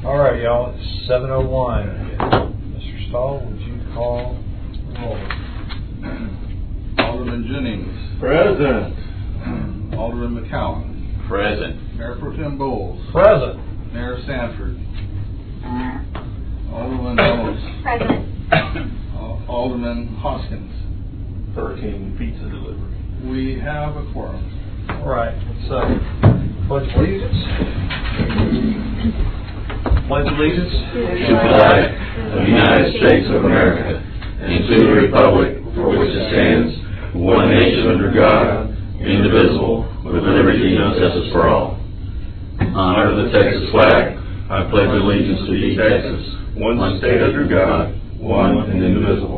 All right, y'all. It's 7:01. Mr. Stahl, would you call roll? Alderman Jennings. Present. Alderman McCowan. Present. Mayor Pro Tem Bowles. Present. Mayor Sanford. Alderman Rose. Present. Alderman Hoskins. Hurricane pizza delivery. We have a quorum. All right. So, pledge allegiance. Pledge allegiance To the flag of the United States of America and to the republic for which it stands, one nation under God, indivisible, with liberty and justice for all. Honor the Texas flag. I pledge allegiance to thee, Texas, one state under God, one and indivisible.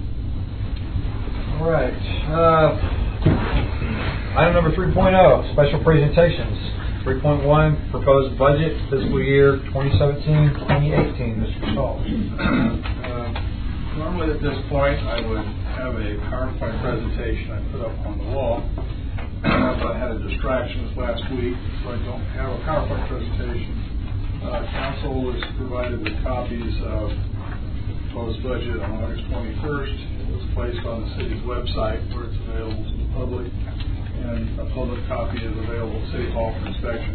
All right. Item number 3.0, special presentations. 3.1, proposed budget, fiscal year 2017-2018. Mr. Stahl. Normally at this point I would have a PowerPoint presentation I put up on the wall, but I had a distraction this last week, so I don't have a PowerPoint presentation. Council was provided with copies of the proposed budget on August 21st. It was placed on the city's website where it's available to the public, and a public copy is available at City Hall for inspection.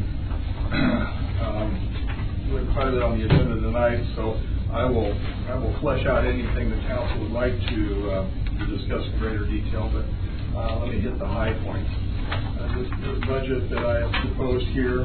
We have quite a bit on the agenda tonight, so I will flesh out anything the council would like to discuss in greater detail, but let me hit the high points. This budget that I have proposed here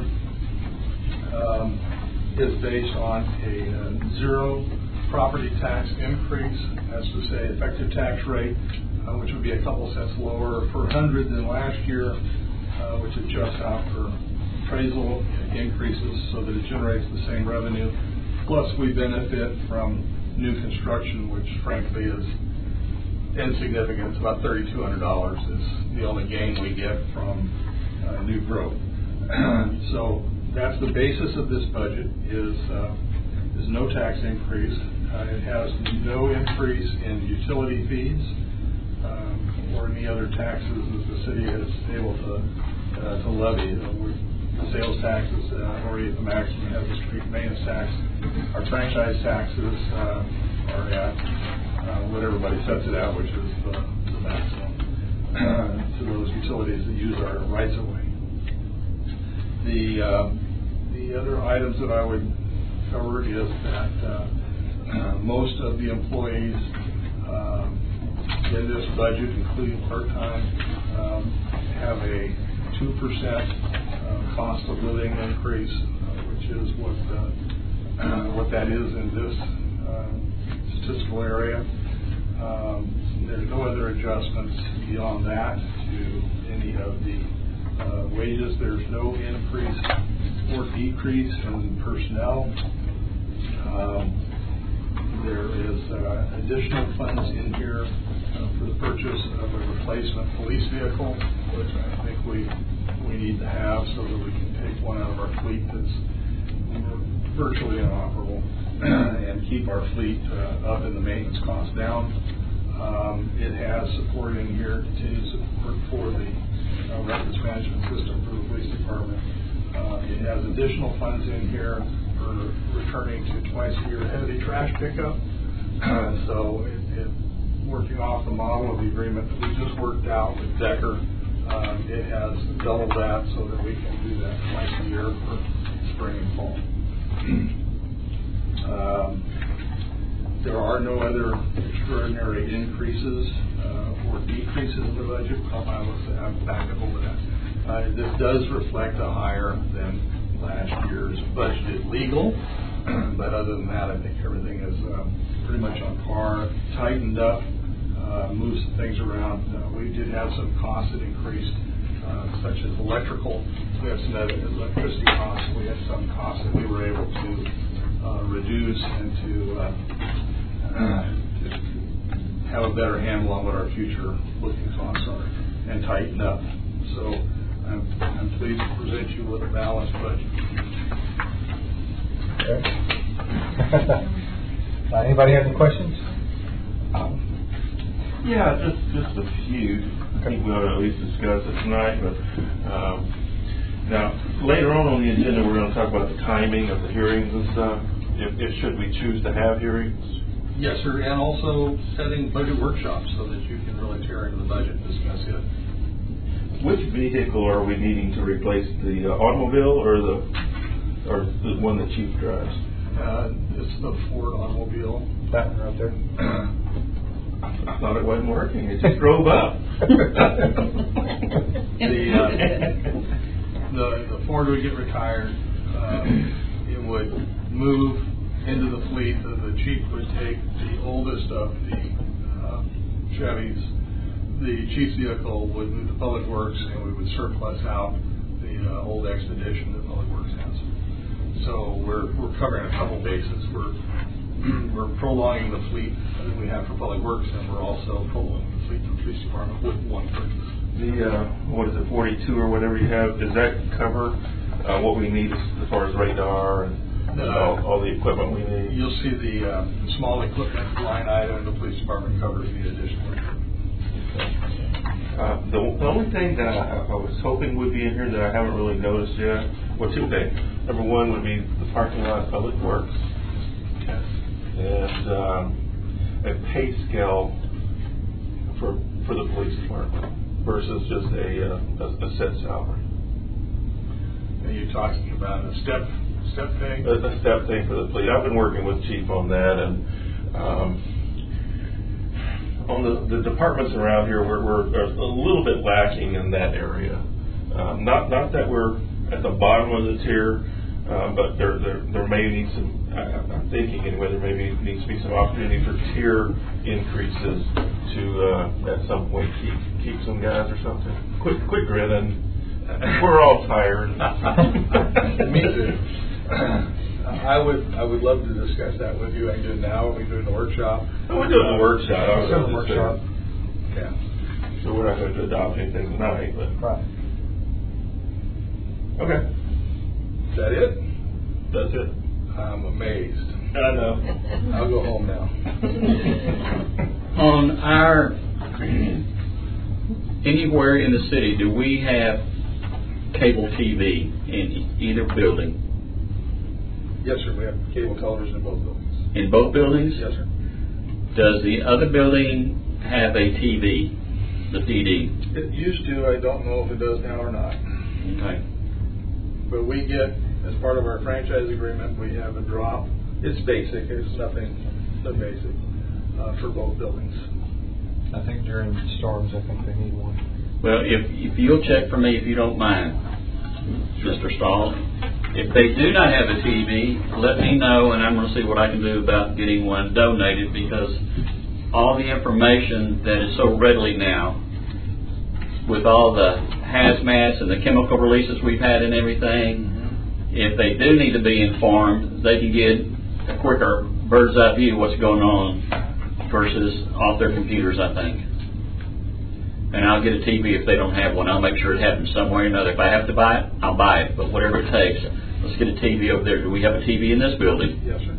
is based on a zero property tax increase. That's to say effective tax rate, which would be a couple cents lower per hundred than last year, which adjusts out for appraisal increases so that it generates the same revenue. Plus we benefit from new construction, which frankly is insignificant. It's about $3,200 is the only gain we get from new growth. So that's the basis of this budget is no tax increase. It has no increase in utility fees or any other taxes that the city is able to levy. The sales tax is already at the maximum. It has the street maintenance tax. Our franchise taxes are at what everybody sets it at, which is the maximum to those utilities that use our rights of way. The other items that I would cover is that most of the employees in this budget, including part-time, have a 2% cost of living increase, which is what that is in this statistical area. There's no other adjustments beyond that to any of the wages. There's no increase or decrease in personnel. There is additional funds in here for the purchase of a replacement police vehicle, which I think we need to have so that we can take one out of our fleet that's virtually inoperable and keep our fleet up and the maintenance costs down. It has support in here, continued support for the records management system for the police department. It has additional funds in here for returning to twice a year heavy trash pickup. So it working off the model of the agreement that we just worked out with Decker, it has doubled that so that we can do that twice a year for spring and fall. There are no other extraordinary increases or decreases in the budget. I'm back up over that. This does reflect a higher than last year's budgeted legal, but other than that, I think everything is pretty much on par, tightened up, moved some things around. We did have some costs that increased, such as electrical. We have some other electricity costs. We had some costs that we were able to reduce and to have a better handle on what our future looking costs are and tighten up. So I'm pleased to present you with a balanced budget. Okay. Anybody have any questions? Yeah, just a few. I think we ought to at least discuss it tonight. But Now, later on the agenda, we're going to talk about the timing of the hearings and stuff. If should we choose to have hearings? Yes, sir, and also setting budget workshops so that you can really tear into the budget and discuss it. Which vehicle are we needing to replace, the automobile or the one the chief drives? It's the Ford automobile. That one right there. I thought it wasn't working. It just drove up. The Ford would get retired. It would move into the fleet. The chief would take the oldest of the Chevys. The chief's vehicle would move to Public Works, and we would surplus out the old Expedition that Public Works has. So we're covering a couple bases. We're prolonging the fleet that we have for Public Works, and we're also prolonging the fleet for Police Department with one purchase. The what is it, 42 or whatever you have? Does that cover what we need as far as radar and all the equipment we need? You'll see the small equipment line item in the Police Department covers the additional. The only thing that I was hoping would be in here that I haven't really noticed yet, well, two things. Number one would be the parking lot of Public Works, and a pay scale for the police department versus just a set salary. Are you talking about a step thing? A step thing for the police. I've been working with Chief on that, and on the departments around here, we're a little bit lacking in that area. Not that we're at the bottom of the tier, but there may need some. I'm thinking anyway, there maybe needs to be some opportunity for tier increases to at some point keep some guys or something. Quit grinning. We're all tired. Me too. I would love to discuss that with you. I can do it now. We can do it in the workshop. We're doing the workshop. Yeah. So we're not going to adopt anything tonight, but Right. Okay. Is that it? That's it. I'm amazed. I know. I'll go home now. On our, anywhere in the city, do we have cable TV in either building? Yes, sir. We have cable television in both buildings. In both buildings? Yes, sir. Does the other building have a TV, the PD? It used to. I don't know if it does now or not. Okay. But we get, as part of our franchise agreement, we have a drop. It's basic. It's nothing but basic for both buildings. I think during storms, I think they need one. Well, if you'll check for me, if you don't mind, Mr. Stahl. If they do not have a TV, let me know, and I'm going to see what I can do about getting one donated, because all the information that is so readily now, with all the hazmats and the chemical releases we've had and everything, if they do need to be informed, they can get a quicker bird's eye view of what's going on versus off their computers, I think. And I'll get a TV if they don't have one. I'll make sure it happens somewhere or another. If I have to buy it, I'll buy it. But whatever it takes, let's get a TV over there. Do we have a TV in this building? Yes, sir.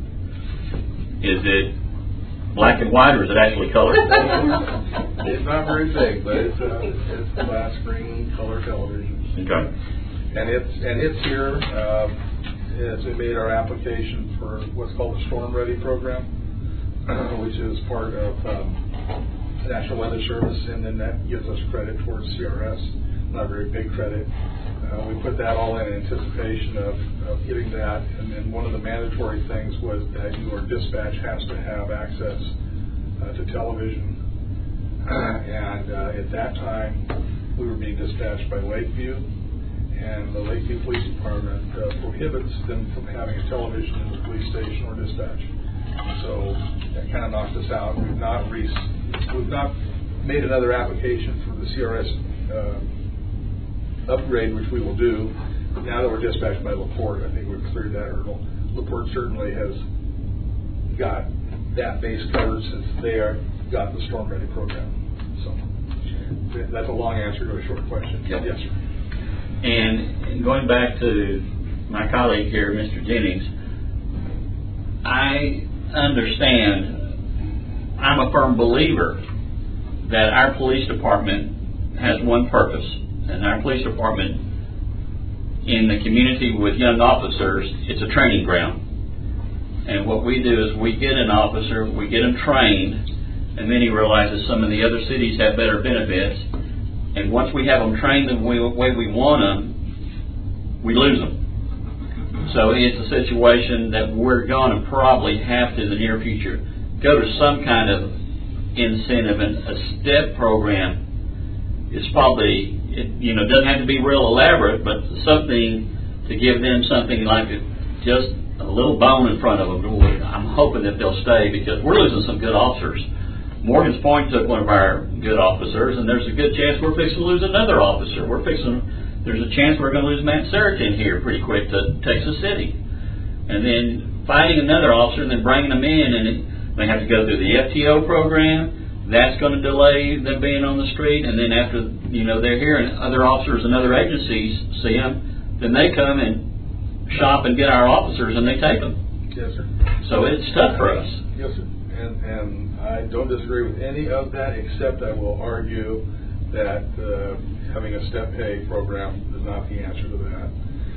Is it black and white, or is it actually colored? It's not very big, but it's flat screen color television. Okay. And it's here. As we made our application for what's called the Storm Ready program, which is part of National Weather Service, and then that gives us credit towards CRS. Not a very big credit. We put that all in anticipation of getting that, and then one of the mandatory things was that your dispatch has to have access to television. And at that time, we were being dispatched by Lakeview, and the Lakeview Police Department prohibits them from having a television in the police station or dispatch. So that kind of knocked us out. We've not made another application for the CRS upgrade, which we will do. Now that we're dispatched by LaPorte, I think we've cleared that hurdle. LaPorte certainly has got that base covered since they got the Storm Ready program. So that's a long answer to a short question. Yep. Yes, sir. And going back to my colleague here, Mr. Jennings, I understand, I'm a firm believer that our police department has one purpose, and our police department in the community with young officers, it's a training ground. And what we do is we get an officer, we get him trained, and then he realizes some of the other cities have better benefits. And once we have them trained the way we want them, we lose them. So it's a situation that we're going to probably have to, in the near future, go to some kind of incentive. And a STEP program is probably, doesn't have to be real elaborate, but something to give them something like just a little bone in front of them. I'm hoping that they'll stay, because we're losing some good officers. Morgan's Point took one of our good officers, and there's a good chance we're fixing to lose another officer. There's a chance we're going to lose Matt Serican here pretty quick to Texas City. And then finding another officer and then bringing them in, and they have to go through the FTO program. That's going to delay them being on the street. And then after, they're here and other officers and other agencies see them, then they come and shop and get our officers and they take them. Yes, sir. So it's tough for us. Yes, sir. And I don't disagree with any of that, except I will argue that having a step pay program is not the answer to that.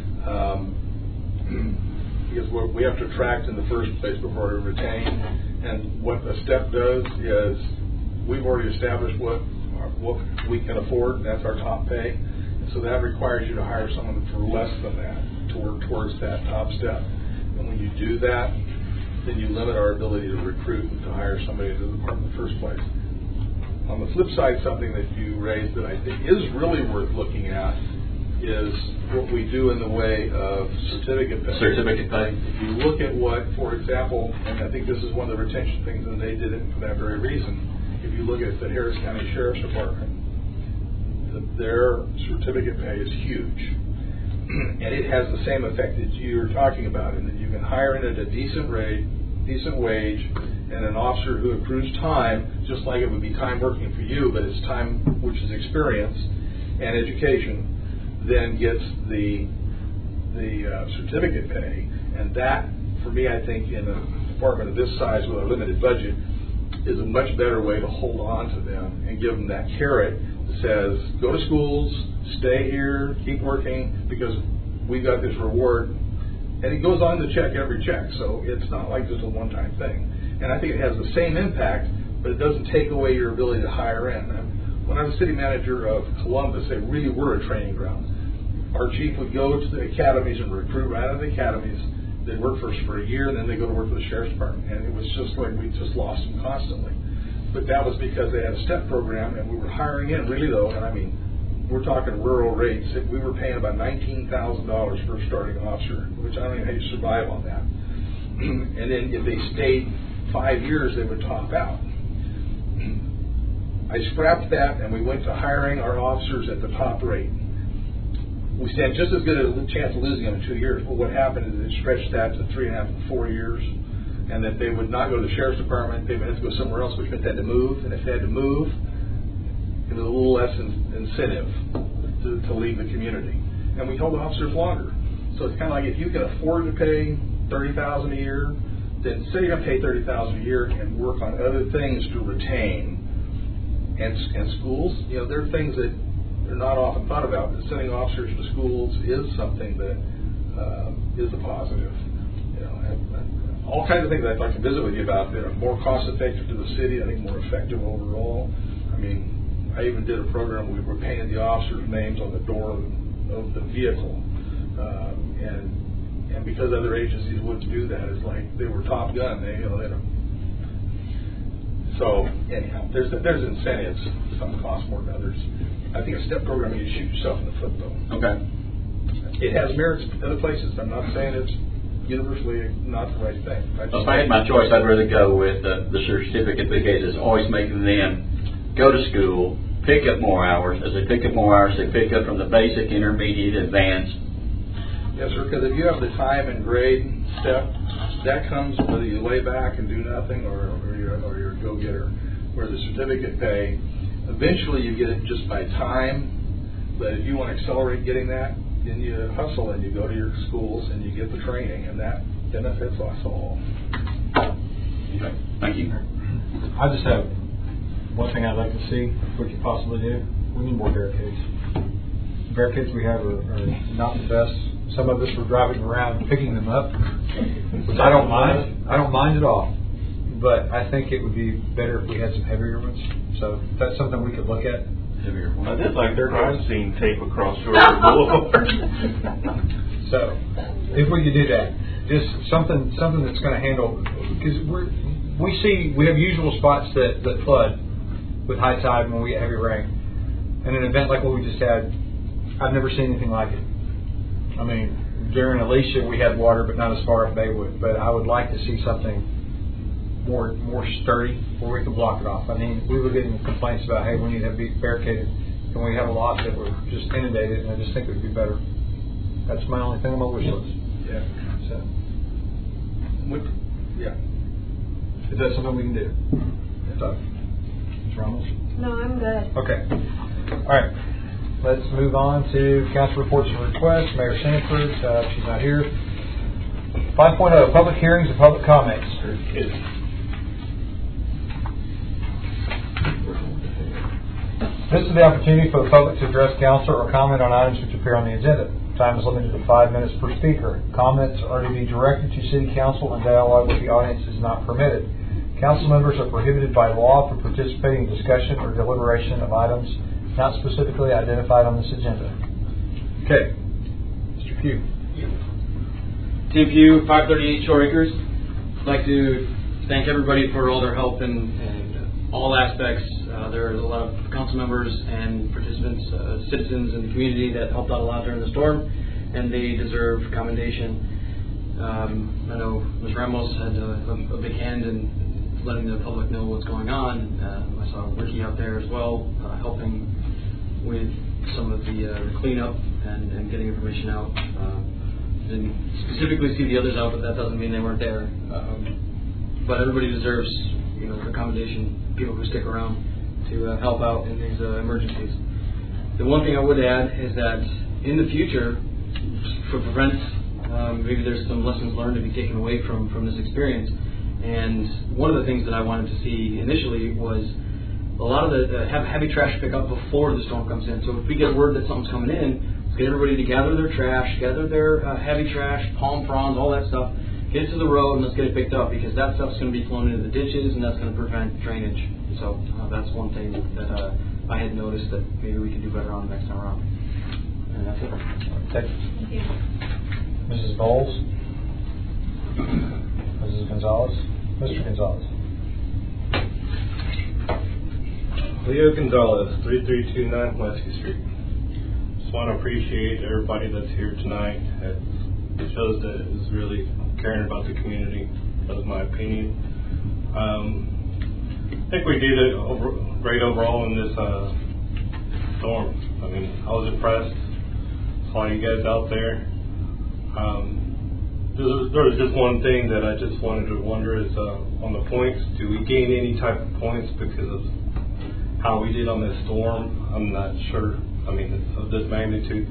Because we have to attract in the first place before we retain. And what a step does is we've already established what we can afford, and that's our top pay. And so that requires you to hire someone for less than that to work towards that top step. And when you do that, then you limit our ability to recruit and to hire somebody to the department in the first place. On the flip side, something that you raised that I think is really worth looking at is what we do in the way of certificate pay. Certificate pay. If you look at what, for example, and I think this is one of the retention things, and they did it for that very reason, if you look at the Harris County Sheriff's Department, their certificate pay is huge. And it has the same effect that you're talking about, in that you can hire in at a decent rate, decent wage, and an officer who accrues time, just like it would be time working for you, but it's time which is experience and education, then gets the certificate pay. And that, for me, I think in a department of this size with a limited budget, is a much better way to hold on to them and give them that carrot that says, go to schools, stay here, keep working, because we've got this reward. And it goes on the check every check, so it's not like just a one-time thing. And I think it has the same impact, but it doesn't take away your ability to hire in. And when I was city manager of Columbus, they really were a training ground. Our chief would go to the academies and recruit right out of the academies. They'd work for us for a year, and then they go to work for the sheriff's department. And it was just like we just lost them constantly. But that was because they had a STEP program, and we were hiring in, really though, and I mean, we're talking rural rates. We were paying about $19,000 for a starting officer, which I don't even know how you survive on that. And then if they stayed 5 years, they would top out. I scrapped that, and we went to hiring our officers at the top rate. We stand just as good a chance of losing them in 2 years. But what happened is it stretched that to 3.5 and 4 years, and that they would not go to the sheriff's department. They would have to go somewhere else, which meant they had to move. And if they had to move, it was a little less incentive to leave the community. And we held officers longer. So it's kind of like if you can afford to pay $30,000 a year, then say you're going to pay $30,000 a year and work on other things to retain. And schools, there are things that are not often thought about. But sending officers to schools is something that is a positive. All kinds of things I'd like to visit with you about that are more cost effective to the city. I think more effective overall. I mean, I even did a program where we were painting the officers' names on the door of the vehicle, and because other agencies wouldn't do that, it's like they were Top Gun. So anyhow, there's incentives. Some cost more than others. I think a STEP program, you shoot yourself in the foot, though. Okay. It has merits in other places. I'm not saying it's universally not the right thing. If I had my choice, I'd rather go with the certificate, because it's always making them go to school, pick up more hours. As they pick up more hours, they pick up from the basic, intermediate, advanced. Yes, sir, because if you have the time and grade step, that comes whether you lay back and do nothing or you're a go-getter. Where the certificate pay, eventually you get it just by time, but if you want to accelerate getting that, then you hustle and you go to your schools and you get the training, and that benefits us all. Okay. Thank you. I just have one thing I'd like to see, if we could possibly do. We need more barricades. barricades we have are not the best. Some of us were driving around picking them up, which I don't mind. I don't mind at all. But I think it would be better if we had some heavier ones. So that's something we could look at. Heavier ones. I did like their crime scene tape across Georgia Boulevard. So if we could do that, just something that's going to handle, because we have usual spots that flood with high tide when we get heavy rain. And an event like what we just had, I've never seen anything like it. I mean, during Alicia we had water, but not as far as Baywood. But I would like to see something more sturdy where we can block it off. I mean, we were getting complaints about, hey, we need to be barricaded, and we have a lot that were just inundated, and I just think it would be better. That's my only thing on my wish list. Yeah. So, Yeah. is that something we can do? So, Ms. Ramos? No, I'm good. Okay. All right. Let's move on to council reports and requests. Mayor Sanford, she's not here. 5.0, public hearings and public comments. This is the opportunity for the public to address council or comment on items which appear on the agenda. Time is limited to 5 minutes per speaker. Comments are to be directed to City Council, and dialogue with the audience is not permitted. Council members are prohibited by law from participating in discussion or deliberation of items not specifically identified on this agenda. Okay. Mr. Pugh. Tim Pugh, 538 Shore Acres. I'd like to thank everybody for all their help in all aspects. There are a lot of council members and participants, citizens in the community that helped out a lot during the storm, and they deserve commendation. I know Ms. Ramos had a big hand in letting the public know what's going on. I saw Ricky out there as well, helping with some of the cleanup and getting information out. Didn't specifically see the others out, but that doesn't mean they weren't there. But everybody deserves, the commendation, people who stick around to help out in these emergencies. The one thing I would add is that in the future, for prevent, maybe there's some lessons learned to be taken away from this experience. And one of the things that I wanted to see initially was a lot of the heavy trash pickup before the storm comes in. So if we get word that something's coming in, let's get everybody to gather their trash, gather their heavy trash, palm fronds, all that stuff, get it to the road, and let's get it picked up, because that stuff's going to be flowing into the ditches, and that's going to prevent drainage. So that's one thing that I had noticed that maybe we can do better on next time around. And that's it. Thank you. Mrs. Bowles? Mrs. Gonzalez? Mr. Gonzalez? Leo Gonzalez, 3329 Wesky Street. Just want to appreciate everybody that's here tonight. It shows that it's really caring about the community. That's my opinion. I think we did it great overall in this storm. I mean, I was impressed. Saw you guys out there. There was just one thing that I just wanted to wonder is on the points. Do we gain any type of points because of how we did on this storm? I'm not sure. I mean, of this magnitude.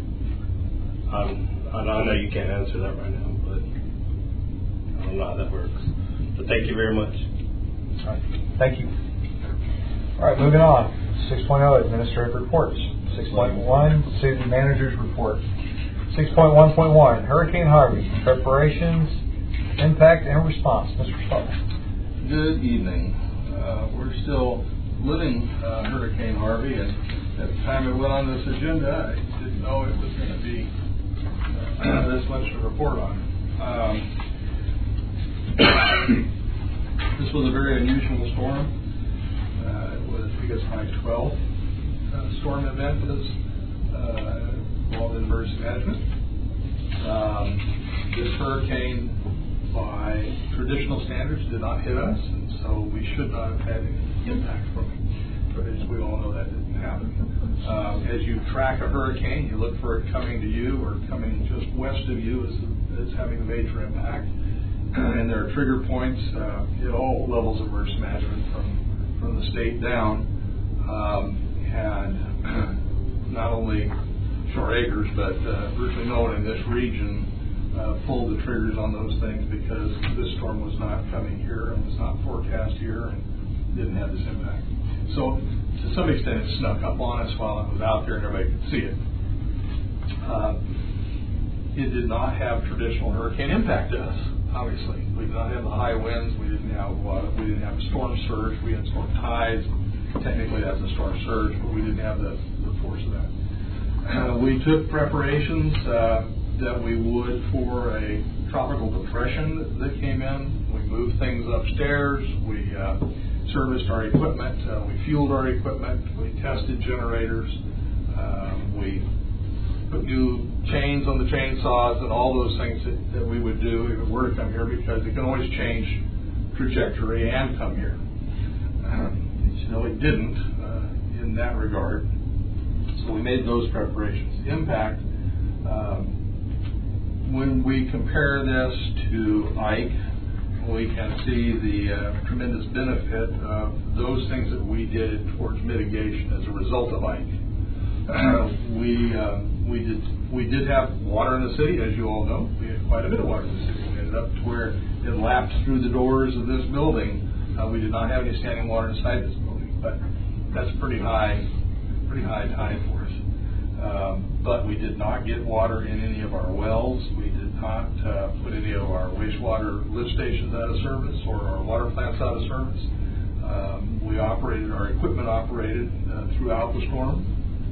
I know you can't answer that right now, but I don't know how that works. But thank you very much. All right. Thank you. All right, moving on. 6.0, Administrative Reports. 6.1, City Manager's Report. 6.1.1, Hurricane Harvey, Preparations, Impact, and Response. Mr. Stahl. Good evening. We're still living Hurricane Harvey, and at the time it went on this agenda, I didn't know it was going to be this much to report on. This was a very unusual storm. It was, I guess, my 12th storm event that's involved in emergency management. This hurricane, by traditional standards, did not hit us, and so we should not have had any impact from it. But as we all know, that didn't happen. As you track a hurricane, you look for it coming to you or coming just west of you as having a major impact. And there are trigger points at all levels of emergency management from the state down. And not only Shore Acres, but virtually no one in this region pulled the triggers on those things because this storm was not coming here and was not forecast here and didn't have this impact. So to some extent it snuck up on us while I was out there and everybody could see it. It did not have traditional hurricane impact to us. Obviously, we did not have the high winds. We didn't have a storm surge. We had storm tides. Technically, that's a storm surge, but we didn't have the force of that. We took preparations that we would for a tropical depression that came in. We moved things upstairs. We serviced our equipment. We fueled our equipment. We tested generators. We put new chains on the chainsaws and all those things that we would do if it were to come here, because it can always change trajectory and come here. It didn't in that regard. So we made those preparations. Impact, when we compare this to Ike, we can see the tremendous benefit of those things that we did towards mitigation as a result of Ike. We did have water in the city, as you all know. We had quite a bit of water in the city. We ended up to where it lapped through the doors of this building. We did not have any standing water inside this building, but that's pretty high tide for us. But we did not get water in any of our wells. We did not put any of our wastewater lift stations out of service or our water plants out of service. Our equipment operated throughout the storm.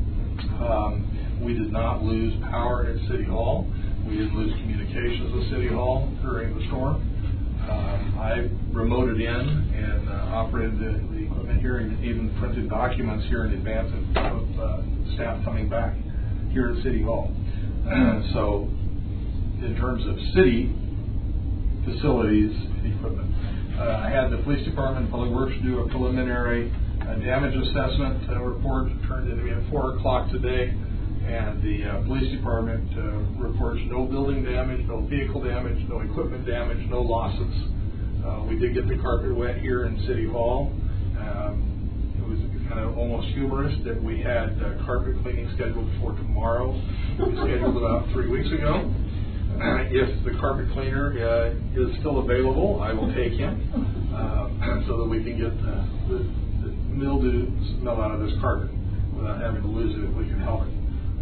We did not lose power at City Hall. We didn't lose communications with City Hall during the storm. I remoted in and operated the equipment here and even printed documents here in advance of staff coming back here at City Hall. So in terms of city facilities and equipment, I had the police department and public works do a preliminary damage assessment report turned in at 4 o'clock today, and the police department reports no building damage, no vehicle damage, no equipment damage, no losses. We did get the carpet wet here in City Hall. It was kind of almost humorous that we had carpet cleaning scheduled for tomorrow. We scheduled about 3 weeks ago. If the carpet cleaner is still available, I will take him so that we can get the mildew smell out of this carpet without having to lose it if we can help it.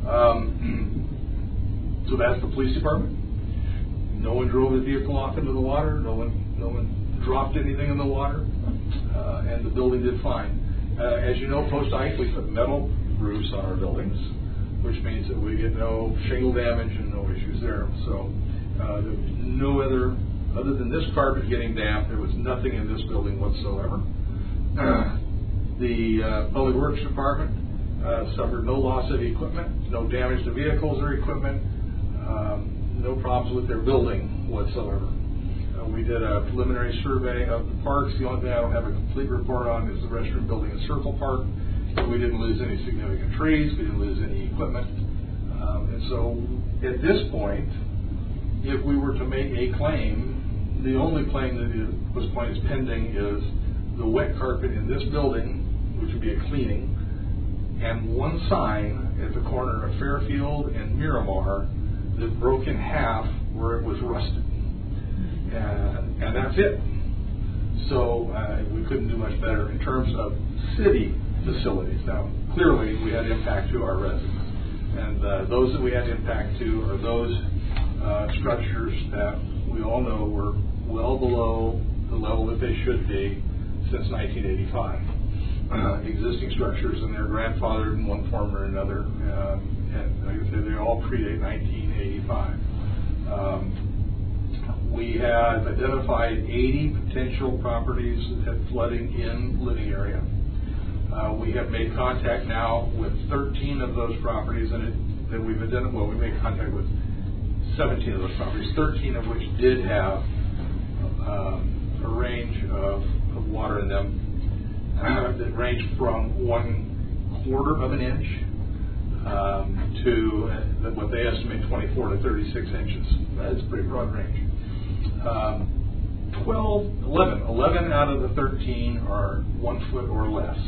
So that's the police department. No one drove the vehicle off into the water. No one dropped anything in the water, and the building did fine. As you know, post-Ike, we put metal roofs on our buildings, which means that we get no shingle damage and no issues there. So there was no other than this carpet getting damp, there was nothing in this building whatsoever. The Public Works Department suffered no loss of equipment, no damage to vehicles or equipment, no problems with their building whatsoever. We did a preliminary survey of the parks. The only thing I don't have a complete report on is the restroom building at Circle Park. We didn't lose any significant trees. We didn't lose any equipment. And so at this point, if we were to make a claim, the only claim that was pending is the wet carpet in this building, which would be a cleaning, and one sign at the corner of Fairfield and Miramar that broke in half where it was rusted. And that's it. So we couldn't do much better in terms of city facilities. Now, clearly, we had impact to our residents. And those that we had impact to are those structures that we all know were well below the level that they should be since 1985. Existing structures, and they're grandfathered in one form or another. And like I said, they all predate 1985. We had identified 80 potential properties that had flooding in living area. We have made contact now with 13 of those properties, and that we've identified. Well, we made contact with 17 of those properties, 13 of which did have a range of water in them that ranged from 1/4 of an inch to what they estimate 24 to 36 inches. That's a pretty broad range. 11 out of the 13 are 1 foot or less.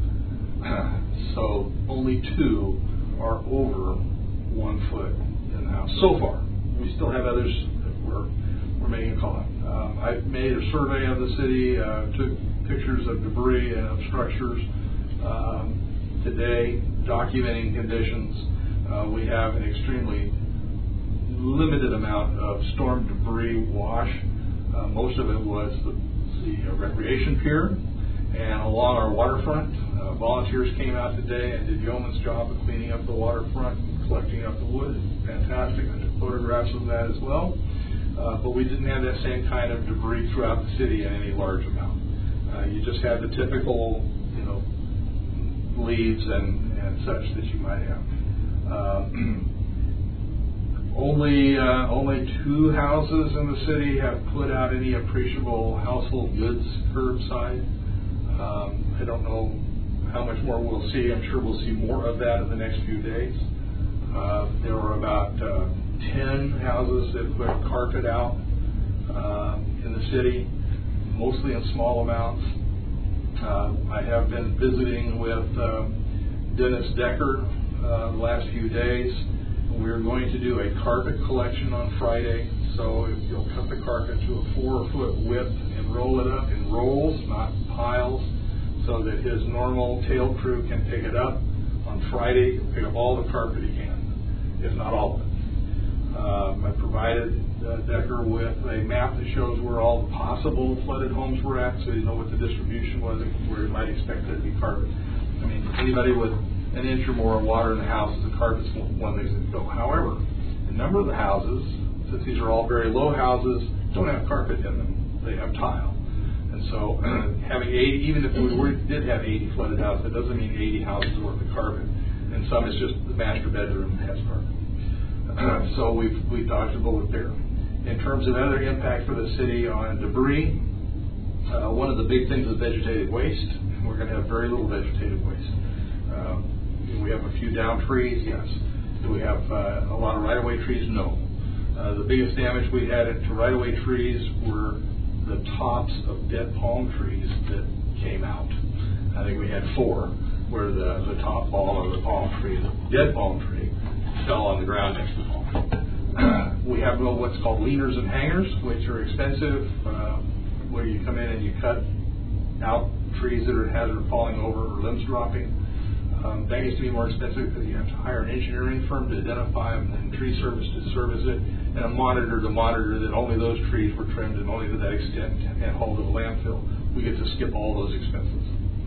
So only 2 are over 1 foot in the house so far. We still have others that we're making a call on. I've made a survey of the city, took pictures of debris and of structures today, documenting conditions. We have an extremely limited amount of storm debris wash. Most of it was the recreation pier, and along our waterfront, volunteers came out today and did yeoman's job of cleaning up the waterfront, collecting up the wood. Fantastic. I took photographs of that as well. But we didn't have that same kind of debris throughout the city in any large amount. You just had the typical, leaves and such that you might have. Only 2 houses in the city have put out any appreciable household goods curbside. I don't know how much more we'll see. I'm sure we'll see more of that in the next few days. There were about 10 houses that put carpet out in the city, mostly in small amounts. I have been visiting with Dennis Decker the last few days. We're going to do a carpet collection on Friday, so if you'll cut the carpet to a 4-foot width and roll it up in rolls, not piles, so that his normal tail crew can pick it up. On Friday, he'll pick up all the carpet he can, if not all of it. I provided Decker with a map that shows where all the possible flooded homes were at, so you know what the distribution was and where you might expect there to be carpet. I mean, anybody with an inch or more of water in the house, the carpet's one place to go. However, a number of the houses, since these are all very low houses, don't have carpet in them. They have tile. And so having 80, even if we did have 80 flooded houses, that doesn't mean 80 houses worth of carpet. And some is just the master bedroom has carpet. So we've dodged a bullet there. In terms of other impact for the city on debris, one of the big things is vegetative waste. We're going to have very little vegetative waste. We have a few down trees, yes. Do we have a lot of right-of-way trees? No. The biggest damage we had to right-of-way trees were the tops of dead palm trees that came out. I think we had 4 where the top ball of the palm tree, the dead palm tree, fell on the ground next to the palm tree. We have what's called leaners and hangers, which are expensive, where you come in and you cut out trees that are at hazard of falling over or limbs dropping. That used to be more expensive because you have to hire an engineering firm to identify them and tree service to service it, and a monitor to monitor that only those trees were trimmed and only to that extent and hauled to the landfill. We get to skip all those expenses.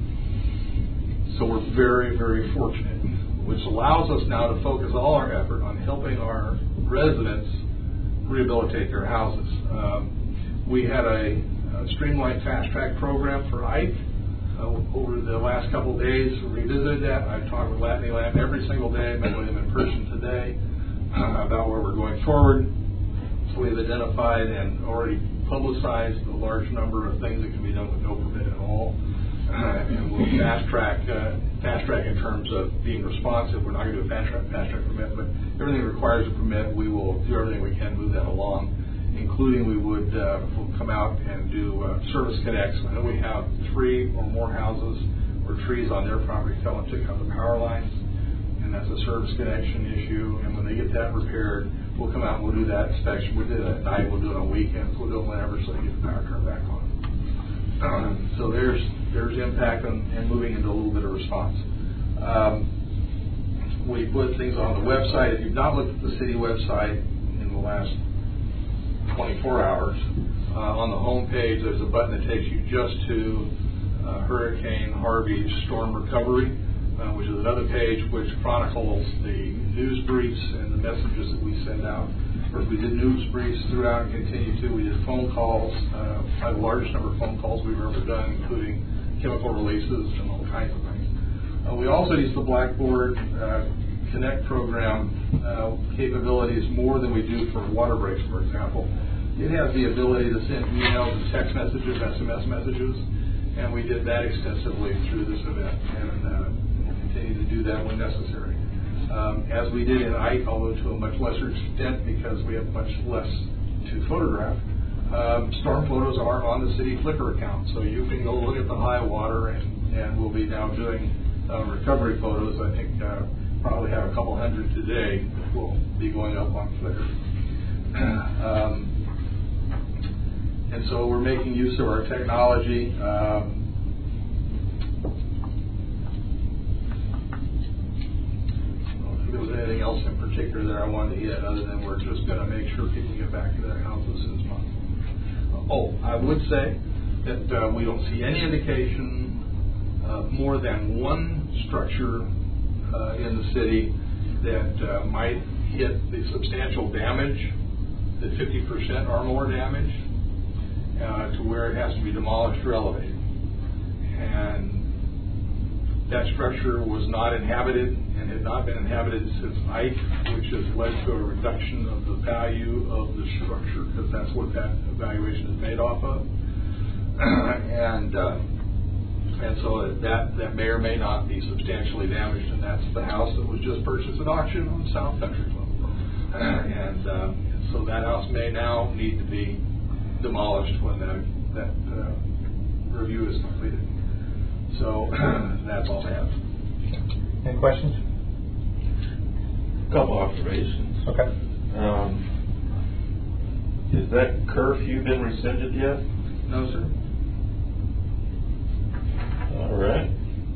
So we're very, very fortunate, which allows us now to focus all our effort on helping our residents rehabilitate their houses. We had a streamlined fast track program for Ike. Over the last couple of days, we revisited that. I talked with Latney Lamb every single day, met with him in person today about where we're going forward. So we've identified and already publicized a large number of things that can be done with no permit at all. And we'll fast track in terms of being responsive. We're not going to do a fast track permit, but everything that requires a permit, we will do everything we can to move that along, including we'll come out and do service connects. I know we have 3 or more houses where trees on their property fell and took out the power lines, and that's a service connection issue. And when they get that repaired, we'll come out and we'll do that inspection. We did it at night, we'll do it on weekends, we'll do it whenever so they get the power turned back on. So there's impact and moving into a little bit of response. We put things on the website. If you've not looked at the city website in the last 24 hours, on the home page there's a button that takes you just to Hurricane Harvey storm recovery, which is another page which chronicles the news briefs and the messages that we send out. First, we did news briefs throughout and continue to. We did phone calls, probably the largest number of phone calls we've ever done, including chemical releases and all kinds of things. We also use the Blackboard Connect program capabilities more than we do for water breaks, for example. It has the ability to send emails and text messages, SMS messages, and we did that extensively through this event, and we'll continue to do that when necessary. As we did in Ike, although to a much lesser extent because we have much less to photograph, storm photos are on the city Flickr account, so you can go look at the high water, and we'll be now doing recovery photos. I think probably have a couple hundred today that will be going up on Flickr. And so we're making use of our technology. If there was anything nothing else in particular that I wanted to hit other than we're just going to make sure people get back to their houses as soon as possible. I would say that we don't see any indication of more than one structure in the city that might hit the substantial damage, the 50% or more damage, to where it has to be demolished or elevated. And that structure was not inhabited and had not been inhabited since Ike, which has led to a reduction of the value of the structure, because that's what that evaluation is made off of. And so that may or may not be substantially damaged, and that's the house that was just purchased at auction on South Country Club. And so that house may now need to be demolished when that review is completed. So that's all I have. Any questions? A couple observations. Okay. Has that curfew been rescinded yet? No, sir. All right.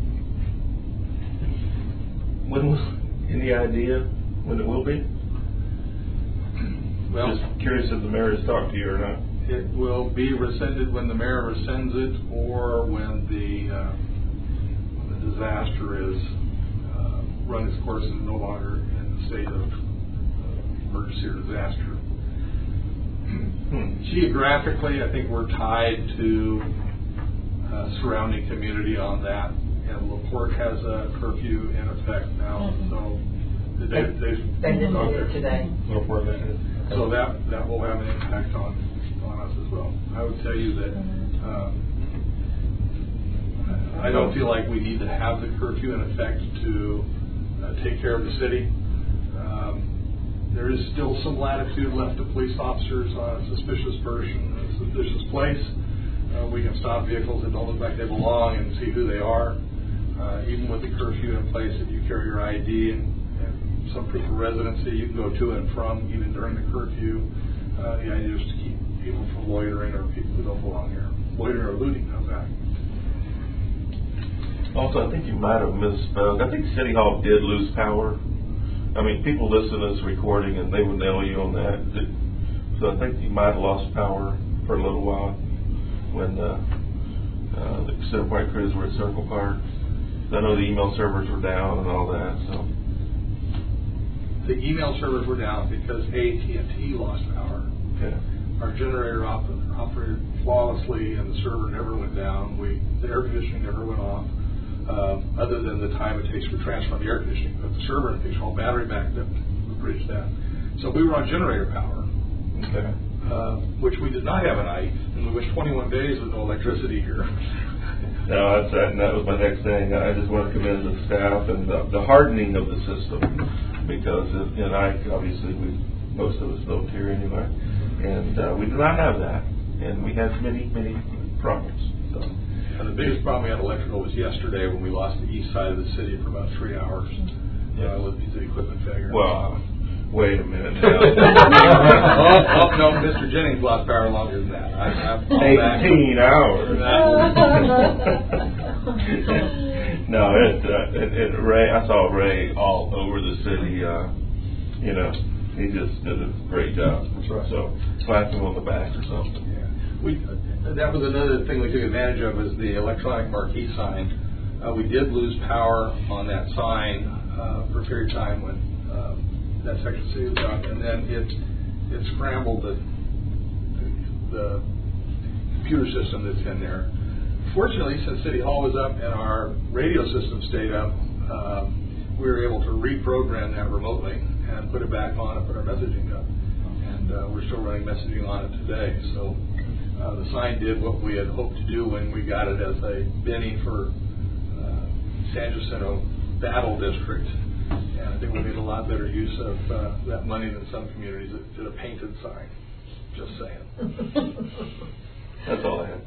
Any idea when it will be? Well, just curious if the mayor has talked to you or not. It will be rescinded when the mayor rescinds it, or when the disaster is run its course and no longer in the state of emergency or disaster. Geographically, I think we're tied to surrounding community on that, and LaPorte has a curfew in effect now. So they did it today. So that will have an impact on us as well. I would tell you that I don't feel like we need to have the curfew in effect to take care of the city. There is still some latitude left to police officers on a suspicious person, a suspicious place. We can stop vehicles that don't look like they belong and see who they are. Even with the curfew in place, if you carry your ID and some proof of residency, you can go to and from even during the curfew. The idea is to keep people from loitering or people who don't belong here. Loitering or looting, how's that? Also, I think you might have misspoke. I think City Hall did lose power. I mean, people listen to this recording and they would nail you on that. So I think you might have lost power for a little while when the Centerpoint crews were at Circle Park. I know the email servers were down and all that. So the email servers were down because AT&T lost power. Okay. Our generator operated flawlessly, and the server never went down. The air conditioning never went off, other than the time it takes for transferring the air conditioning. But the server and things were all battery backed up to bridge that. So we were on generator power, okay. Which we did not have at night, and we went 21 days with no electricity here. No, that was my next thing. I just want to commend the staff and the hardening of the system, because in Ike, obviously, most of us don't here anyway, and we do not have that, and we had many problems. So. And the biggest problem we had electrical was yesterday when we lost the east side of the city for about 3 hours with the equipment failure. Well, wait a minute now. No, Mr. Jennings lost power longer than that. 18 hours. No, Ray. I saw Ray all over the city. He just did a great job. That's right. So slap him on the back or something. Yeah. That was another thing we took advantage of, is the electronic marquee sign. We did lose power on that sign for a period of time when that section of the city was out, and then it scrambled the computer system that's in there. Fortunately, since City Hall was up and our radio system stayed up, we were able to reprogram that remotely and put it back on and put our messaging up. And we're still running messaging on it today. So the sign did what we had hoped to do when we got it as a Benny for San Jacinto Battle District. And I think we made a lot better use of that money than some communities that did a painted sign. Just saying. That's all I have.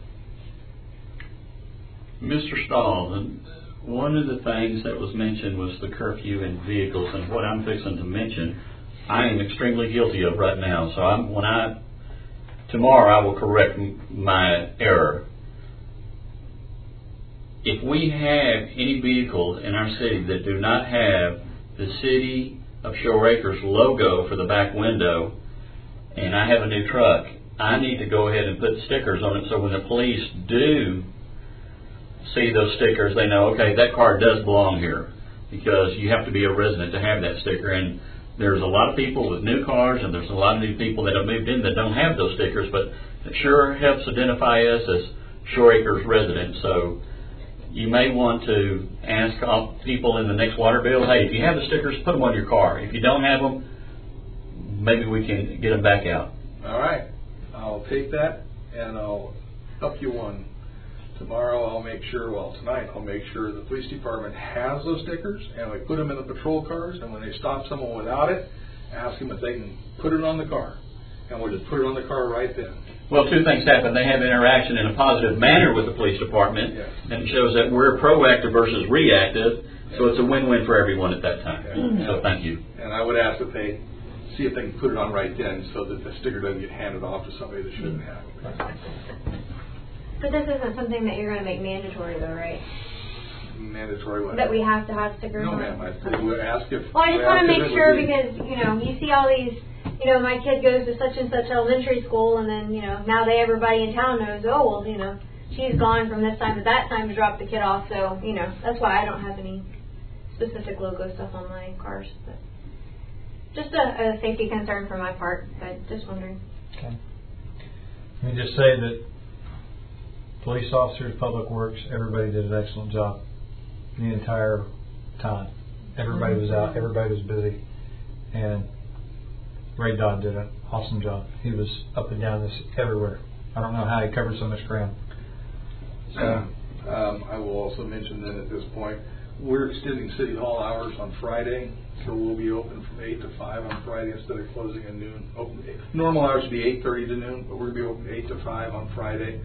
Mr. Stahl, one of the things that was mentioned was the curfew in vehicles, and what I'm fixing to mention, I am extremely guilty of right now. So tomorrow I will correct my error. If we have any vehicles in our city that do not have the city of Shore Acres logo for the back window, and I have a new truck, I need to go ahead and put stickers on it so when the police do see those stickers, they know, okay, that car does belong here, because you have to be a resident to have that sticker. And there's a lot of people with new cars, and there's a lot of new people that have moved in that don't have those stickers, but it sure helps identify us as Shore Acres residents. So you may want to ask people in the next water bill, hey, if you have the stickers, put them on your car. If you don't have them, maybe we can get them back out. All right. I'll take that, and I'll up you one. Tomorrow I'll make sure, tonight I'll make sure the police department has those stickers, and we put them in the patrol cars, and when they stop someone without it, ask them if they can put it on the car. And we'll just put it on the car right then. Well, two things happen. They have interaction in a positive manner with the police department, yes, and it shows that we're proactive versus reactive, so it's a win-win for everyone at that time. Okay. So thank you. And I would ask that they see if they can put it on right then so that the sticker doesn't get handed off to somebody that shouldn't have it. But this isn't something that you're going to make mandatory, though, right? Mandatory what? That we have to have stickers No, on? ma'am. I would ask if... Well, I just want to make sure because, you see all these, my kid goes to such and such elementary school, and then, now everybody in town knows, she's gone from this time to that time to drop the kid off. So, that's why I don't have any specific logo stuff on my cars. But just a safety concern for my part, but just wondering. Okay. Let me just say that police officers, public works, everybody did an excellent job the entire time. Everybody was out, everybody was busy, and Ray Dodd did an awesome job. He was up and down this everywhere. I don't know how he covered so much ground. So I will also mention that at this point, we're extending City Hall hours on Friday, so we'll be open from 8 to 5 on Friday instead of closing at noon. Normal hours would be 8:30 to noon, but we're going to be open 8 to 5 on Friday.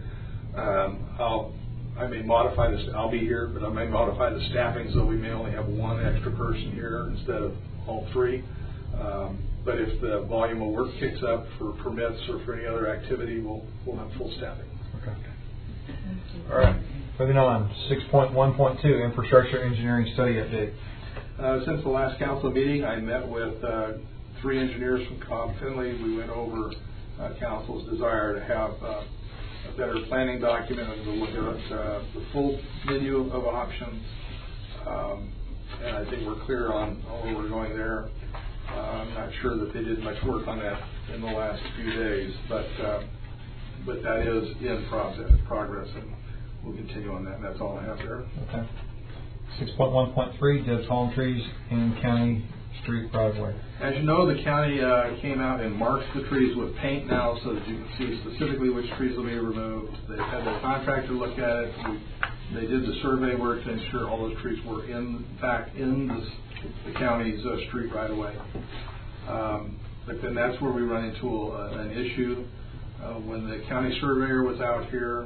I may modify this. I'll be here, but I may modify the staffing so we may only have one extra person here instead of all three. But if the volume of work kicks up for permits or for any other activity, we'll have full staffing. Okay. All right. Moving on. 6.1.2 Infrastructure Engineering Study Update. Since the last council meeting, I met with 3 engineers from Cobb Finley. We went over council's desire to have a better planning document and to look at the full menu of options. And I think we're clear on where we're going there. I'm not sure that they did much work on that in the last few days, but that is in progress, and we'll continue on that. And that's all I have there. Okay. 6.1.3 Dead Palm Trees in County Street Driveway. As you know, the county came out and marked the trees with paint now so that you can see specifically which trees will be removed. They've had their contractor look at it. They did the survey work to ensure all those trees were in fact in the county's street right away. But then that's where we run into an issue. When the county surveyor was out here,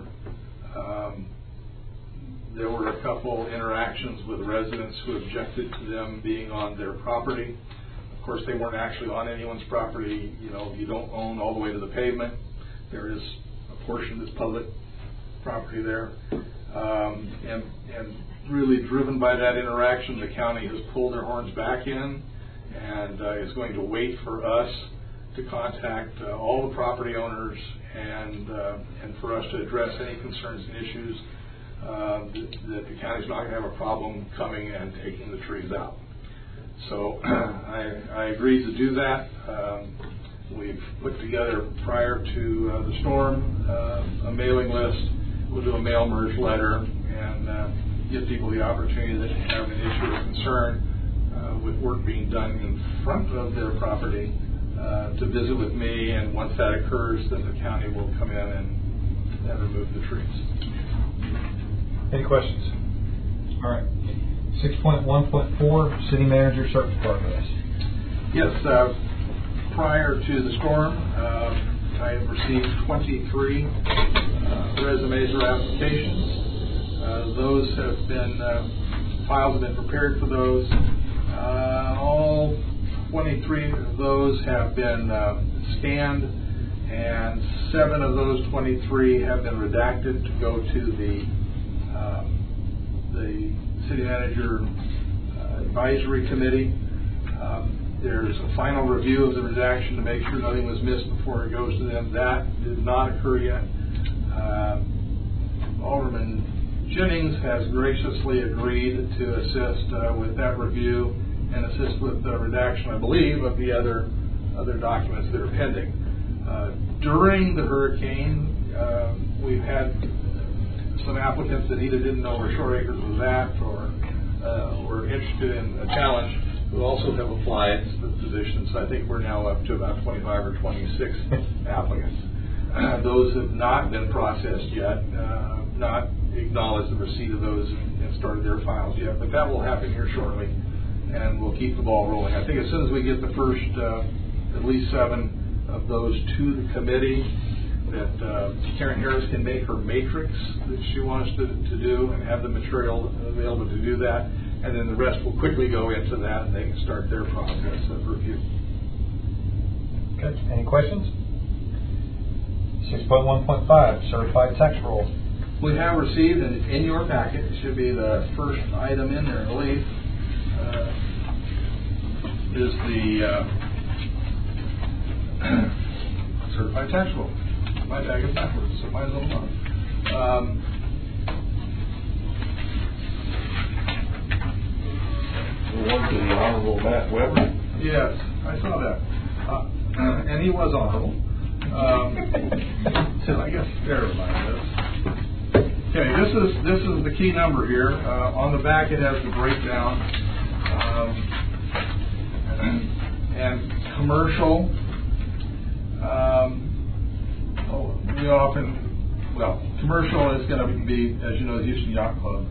there were a couple interactions with residents who objected to them being on their property. Of course, they weren't actually on anyone's property. You don't own all the way to the pavement. There is a portion that's public property there. And really driven by that interaction, the county has pulled their horns back in and is going to wait for us to contact all the property owners and for us to address any concerns and issues. That the county's not going to have a problem coming and taking the trees out. So I agreed to do that. We've put together, prior to the storm, a mailing list. We'll do a mail merge letter and give people the opportunity that have an issue or concern with work being done in front of their property to visit with me. And once that occurs, then the county will come in and remove the trees. Any questions? All right. 6.1.4 City Manager Search Progress. Yes. Prior to the storm, I have received 23 resumes or applications. Those have been, files have been prepared for those. All 23 of those have been scanned, and 7 of those 23 have been redacted to go to the City Manager Advisory Committee. There's a final review of the redaction to make sure nothing was missed before it goes to them. That did not occur yet. Alderman Jennings has graciously agreed to assist with that review and assist with the redaction, I believe, of the other documents that are pending. During the hurricane, we've had some applicants that either didn't know where Short Acres was at or were interested in a challenge who also have applied to the position. So I think we're now up to about 25 or 26 applicants. Those have not been processed yet, not acknowledged the receipt of those and started their files yet, but that will happen here shortly, and we'll keep the ball rolling. I think as soon as we get the first at least 7 of those to the committee, that Karen Harris can make her matrix that she wants to do and have the material available to do that, and then the rest will quickly go into that and they can start their process of review. Okay, any questions? 6.1.5, certified tax roll. We have received, and in your packet, it should be the first item in there, I believe, is the certified tax roll. My bag is backwards, so might as well not. One to the Honorable Matt Weber. Yes, I saw that. And he was honorable. So I guess everybody is. Okay, this is the key number here. On the back it has the breakdown. And commercial, commercial is going to be, as you know, the Houston Yacht Club.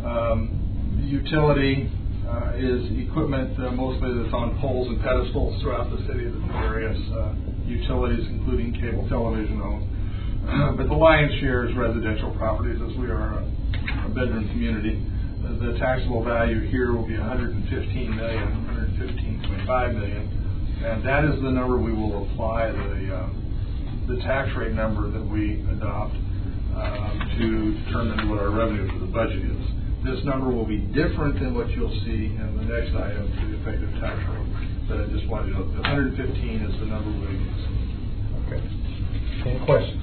Utility is equipment mostly that's on poles and pedestals throughout the city, the various utilities, including cable television owned. But the lion's share is residential properties, as we are a bedroom community. The taxable value here will be $115 million, $115.5 million, and that is the number we will apply the tax rate number that we adopt to determine what our revenue for the budget is. This number will be different than what you'll see in the next item, the effective tax rate. But I just wanted to know the 115 is the number we're going to use. Okay. Any questions?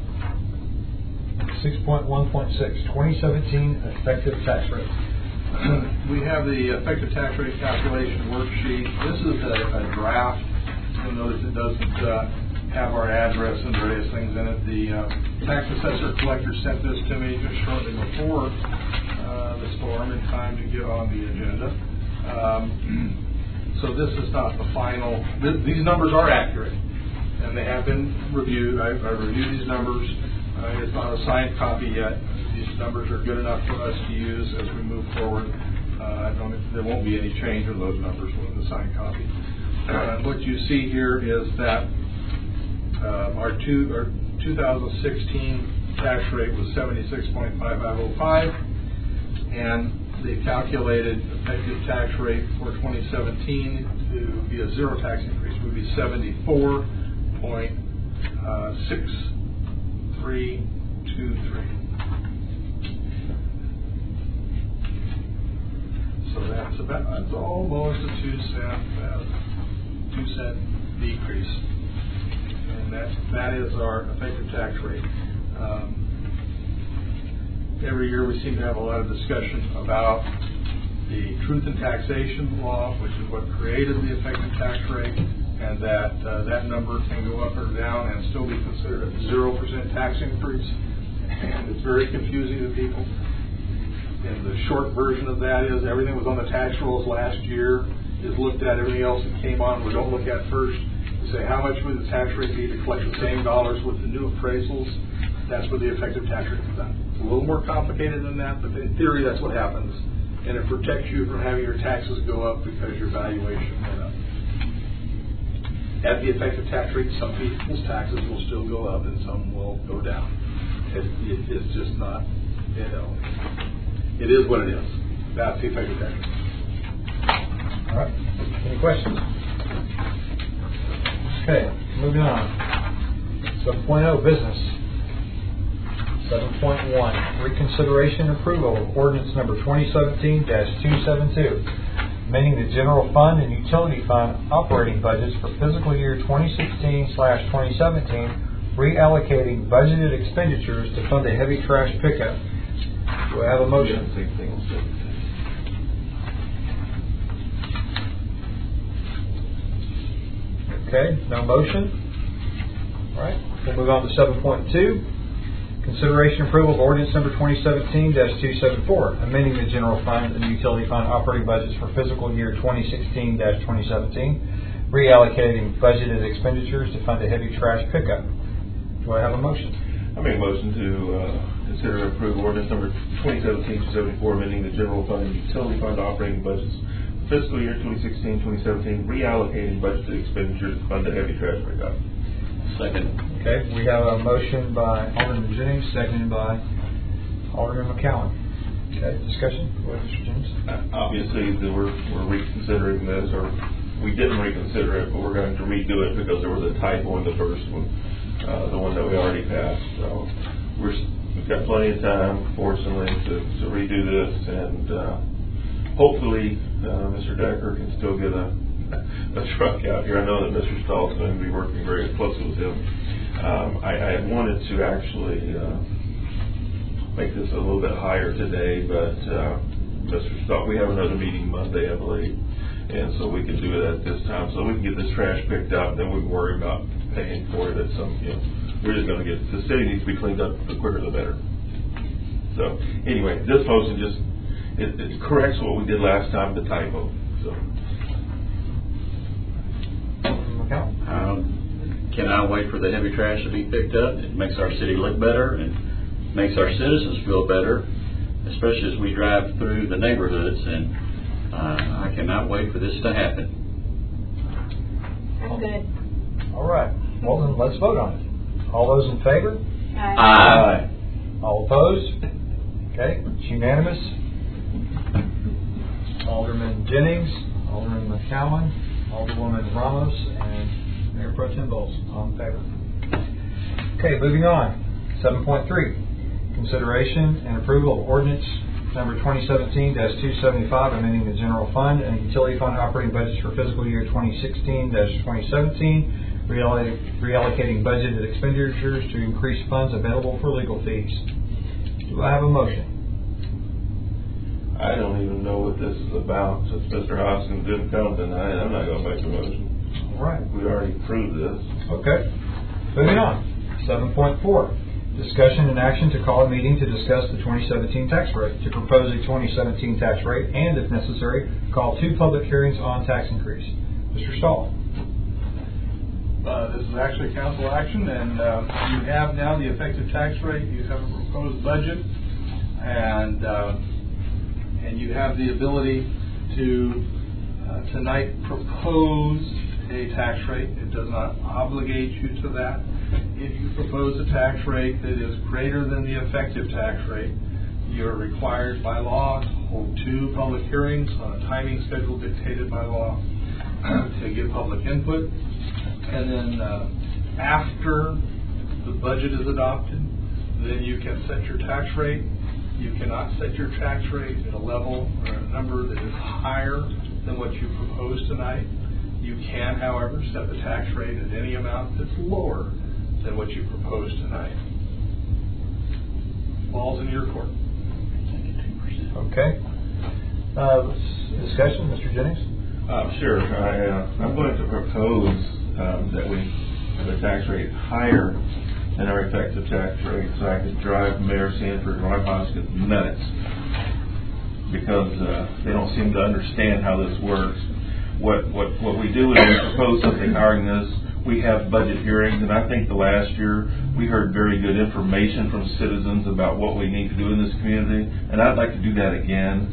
6.1.6, 2017 effective tax rate. We have the effective tax rate calculation worksheet. This is a draft. You'll notice it doesn't have our address and various things in it. The tax assessor collector sent this to me just shortly before the storm in time to get on the agenda. So this is not the final. These numbers are accurate, and they have been reviewed. I reviewed these numbers. It's not a signed copy yet. These numbers are good enough for us to use as we move forward. There won't be any change in those numbers with the signed copy. What you see here is that our 2016 tax rate was 76.5505, and the calculated effective tax rate for 2017 to be a zero tax increase would be 74.6323. So that's almost a 2 cent decrease, and that is our effective tax rate. Every year we seem to have a lot of discussion about the truth in taxation law, which is what created the effective tax rate, and that number can go up or down and still be considered a 0% tax increase. And it's very confusing to people. And the short version of that is everything that was on the tax rolls last year is looked at. Everything else that came on we don't look at first. We say how much would the tax rate be to collect the same dollars with the new appraisals. That's where the effective tax rate is done. It's a little more complicated than that, but in theory that's what happens. And it protects you from having your taxes go up because your valuation went up. At the effective tax rate, some people's taxes will still go up and some will go down. It's just not, it is what it is. That's the effective tax rate. All right. Any questions? Okay, moving on. 7.0 business. 7.1 reconsideration approval of ordinance number 2017-272. amending the general fund and utility fund operating budgets for fiscal year 2016/2017, reallocating budgeted expenditures to fund a heavy trash pickup. Do I have a motion? Okay, no motion. All right, we'll move on to 7.2. Consideration approval of ordinance number 2017-274, amending the general fund and utility fund operating budgets for fiscal year 2016/2017, reallocating budgeted expenditures to fund a heavy trash pickup. Do I have a motion? I make a motion to consider and approve ordinance number 2017-274, amending the general fund and utility fund operating budgets for fiscal year 2016-2017, reallocating budgeted expenditures to fund a heavy trash pickup. Second. Okay, we have a motion by Alderman Jennings, seconded by Alderman McCowan. Okay, discussion? Go ahead, Mr. Jennings. Obviously, we're reconsidering this, or we didn't reconsider it, but we're going to redo it because there was a typo in the first one, the one that we already passed. So we've got plenty of time, fortunately, to redo this, and hopefully Mr. Decker can still get a truck out here. I know that Mr. Stahl is going to be working very closely with him. I wanted to actually make this a little bit higher today, but Mr. Stahl, we have another meeting Monday, I believe, and so we can do it at this time, so we can get this trash picked up, then we can worry about paying for it at some, we're just going to get, the city needs to be cleaned up, the quicker the better. So anyway, this motion just, it corrects what we did last time, the typo. So. Cannot wait for the heavy trash to be picked up. It makes our city look better and makes our citizens feel better, especially as we drive through the neighborhoods, and I cannot wait for this to happen. I'm good. All right. Well, then let's vote on it. All those in favor? Aye. All opposed? Okay, it's unanimous. Alderman Jennings, Alderman McCowan, Alderwoman Ramos, and Mayor Pro Tem Bowles. All in favor? Okay, moving on. 7.3. Consideration and approval of ordinance number 2017-275, amending the general fund and utility fund operating budgets for fiscal year 2016-2017, reallocating budgeted expenditures to increase funds available for legal fees. Do I have a motion? I don't even know what this is about. Since Mr. Hoskins didn't come tonight, I'm not going to make a motion. All right. We already approved this. Okay. Moving on. 7.4. Discussion and action to call a meeting to discuss the 2017 tax rate, to propose a 2017 tax rate, and, if necessary, call 2 public hearings on tax increase. Mr. Stahl. This is actually council action, and you have now the effective tax rate. You have a proposed budget, and you have the ability to tonight propose a tax rate. It does not obligate you to that. If you propose a tax rate that is greater than the effective tax rate, you're required by law to hold 2 public hearings on a timing schedule dictated by law to give public input. And then after the budget is adopted, then you can set your tax rate. You cannot set your tax rate at a level or a number that is higher than what you propose tonight. You can, however, set the tax rate at any amount that's lower than what you propose tonight. Ball's in your court. Okay. Discussion, Mr. Jennings? Sure. I'm going to propose that we have a tax rate higher than our effective tax rate, so I could drive Mayor Sanford and Roy Hoskins nuts because they don't seem to understand how this works. What we do is we propose something higher than this. We have budget hearings, and I think the last year we heard very good information from citizens about what we need to do in this community, and I'd like to do that again.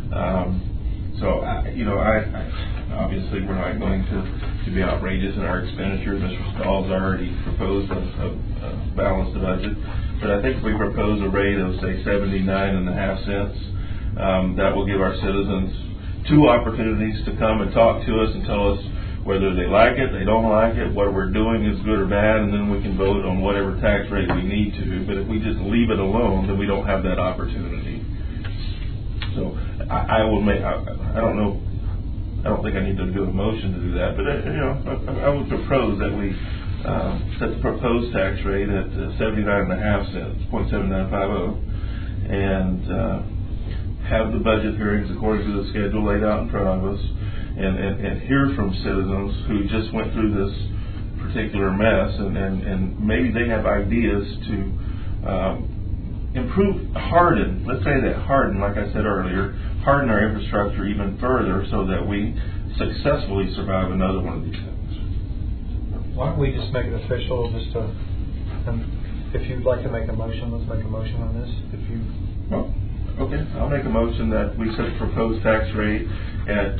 Obviously we're not going to be outrageous in our expenditures. Mr. Stahl's already proposed a balanced budget, but I think if we propose a rate of say 79.5 cents, that will give our citizens 2 opportunities to come and talk to us and tell us whether they like it, they don't like it, what we're doing is good or bad, and then we can vote on whatever tax rate we need to. But if we just leave it alone, then we don't have that opportunity. So I don't know I don't think I need to do a motion to do that, but I would propose that we set the proposed tax rate at 79.5 cents, 0.7950, and have the budget hearings according to the schedule laid out in front of us, and hear from citizens who just went through this particular mess, and maybe they have ideas to improve, harden, let's say that, harden, like I said earlier, harden our infrastructure even further so that we successfully survive another one of these things. Why don't we just make it official, if you'd like to make a motion, let's make a motion on this. Okay, I'll make a motion that we set the proposed tax rate at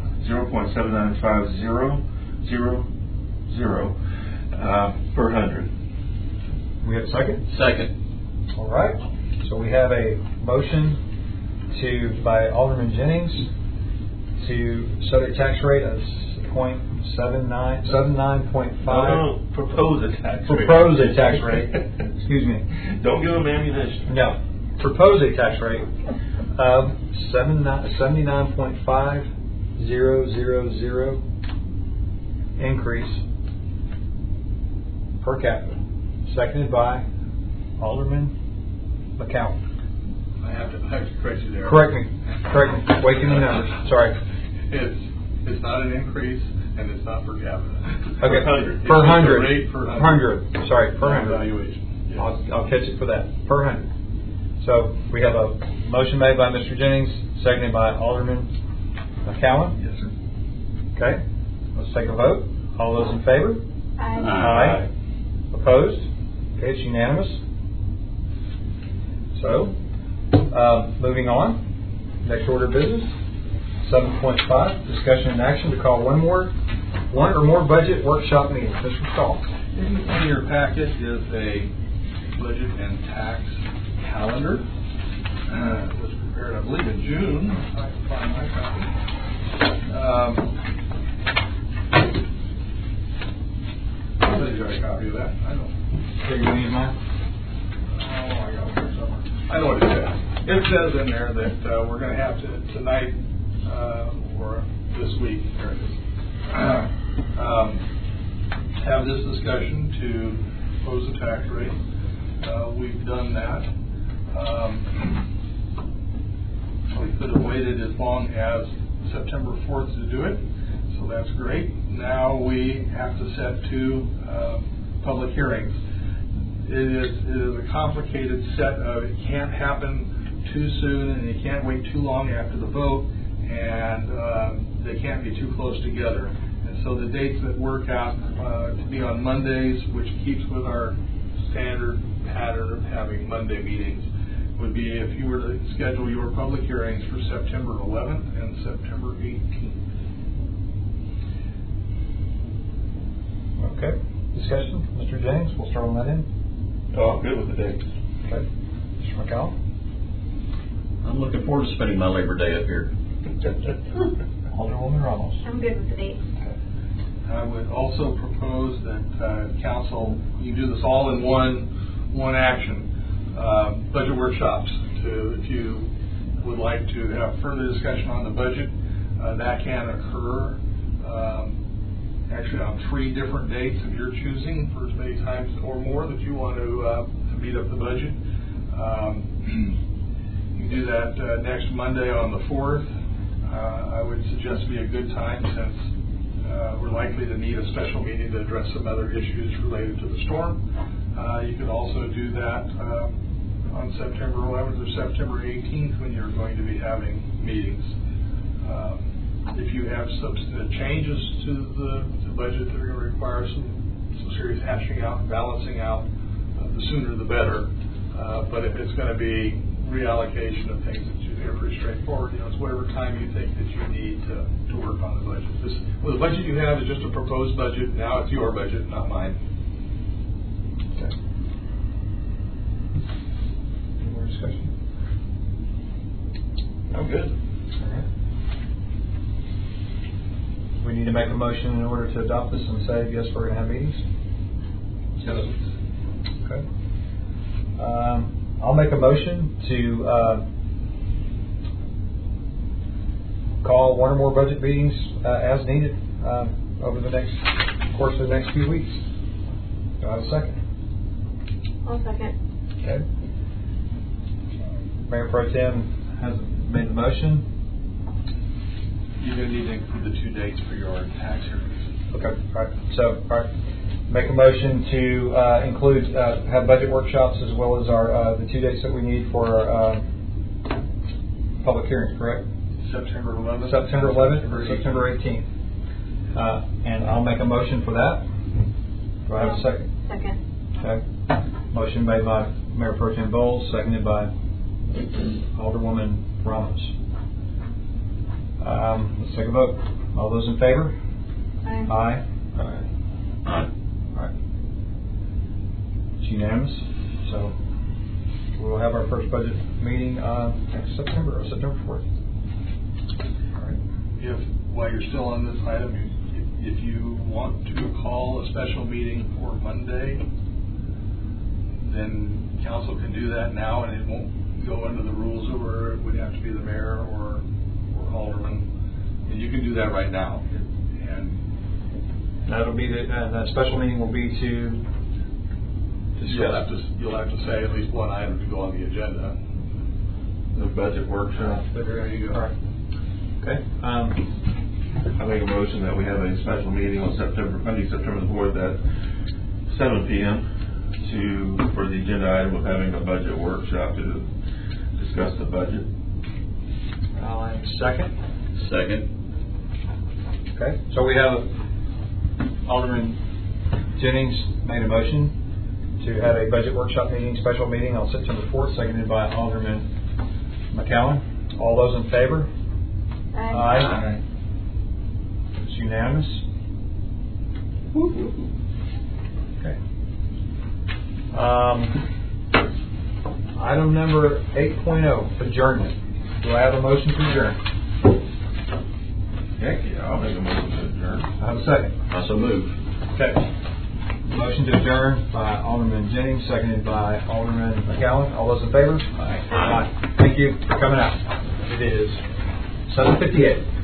0.7950 per 100. We have a second? Second. All right. So we have a motion by Alderman Jennings to set a tax rate of 79.5. No, propose a tax rate. Propose a tax rate. Excuse me. Don't give them ammunition. No. Propose a tax rate of 79.5000 increase per capita. Seconded by Alderman McCowan. I have to correct you there. Correct me. Waking the numbers. Sorry. It's not an increase, and it's not per capita. Okay. Per 100. Rate per 100. Sorry, per 100. Evaluation. Yes. I'll catch it for that. Per 100. So we have a motion made by Mr. Jennings, seconded by Alderman McCowan. Yes, sir. Okay. Let's take a vote. All those in favor? Aye. Opposed? Okay, it's unanimous. So, moving on. Next order of business. 7.5, discussion and action to call one or more budget workshop meetings. Mr. Stahl. In your packet is a budget and tax calendar. It was prepared, I believe, in June. If I can find my copy. Somebody got a copy of that. I don't. Here, you need mine? Oh, I got it here somewhere. I know what it says. It says in there that we're going to have to tonight or this week. There it is. Have this discussion to propose a tax rate. We've done that. We could have waited as long as September 4th to do it, so that's great. Now we have to set two public hearings. It is a complicated set of, it can't happen too soon, and you can't wait too long after the vote, and they can't be too close together. And so the dates that work out to be on Mondays, which keeps with our standard pattern of having Monday meetings, would be if you were to schedule your public hearings for September 11th and September 18th. Okay. Discussion? Mr. James, we'll start on that end. Oh, I'm good with the dates. Okay. Mr. McCown? I'm looking forward to spending my Labor Day up here. Alderwoman Ramos? I'm good with the dates. I would also propose that council, you do this all in one action. Budget workshops. If you would like to have further discussion on the budget, that can occur actually on 3 different dates if you're choosing for as many times or more that you want to beat up the budget. You can do that next Monday on the 4th. I would suggest be a good time since we're likely to need a special meeting to address some other issues related to the storm. You could also do that on September 11th or September 18th when you're going to be having meetings. If you have substantive changes to the budget that are going to require some serious hashing out and balancing out, the sooner the better. But if it's going to be reallocation of things that are pretty straightforward, it's whatever time you think that you need to work on the budget. The budget you have is just a proposed budget. Now it's your budget, not mine. Okay. Any more discussion? I'm good. All right. We need to make a motion in order to adopt this and say, yes, we're going to have meetings? Yes. Okay. I'll make a motion to call one or more budget meetings as needed over the course of the next few weeks. Do I have a second? I'll second. Okay. Mayor Pro Tem has made the motion. You're going to need to include the 2 dates for your tax hearings. Okay. All right. So, all right. Make a motion to include have budget workshops as well as our the 2 dates that we need for our public hearings. Correct? September 11th. September 11th or September 18th. And I'll make a motion for that. Do I have a second? Second. Okay. Motion made by Mayor Pro Tem Bowles, seconded by Alderwoman Ramos. Let's take a vote. All those in favor? Aye. Aye. Aye. All right. It's unanimous. So we'll have our first budget meeting next September, September 4th. All right. While you're still on this item, if you want to call a special meeting for Monday, then council can do that now, and it won't go under the rules where it would have to be the mayor or alderman. And you can do that right now. And That'll be the special meeting will be to discuss. you'll have to say at least one item to go on the agenda. The budget workshop. There you go. All right. Okay. I make a motion that we have a special meeting on September the 4th at 7 p.m. for the agenda item of having a budget workshop to discuss the budget. Second. Second. Okay. So we have Alderman Jennings made a motion to have a budget workshop meeting, special meeting on September 4th, seconded by Alderman McCowan. All those in favor? Aye. Aye. It's unanimous. Okay. Item number 8.0, adjournment. Do I have a motion to adjourn? Heck yeah, I'll make a motion to adjourn. I have a second. Also move. Okay. Motion to adjourn by Alderman Jennings, seconded by Alderman McCowan. All those in favor? Aye. Thank you for coming out. It is 7:58.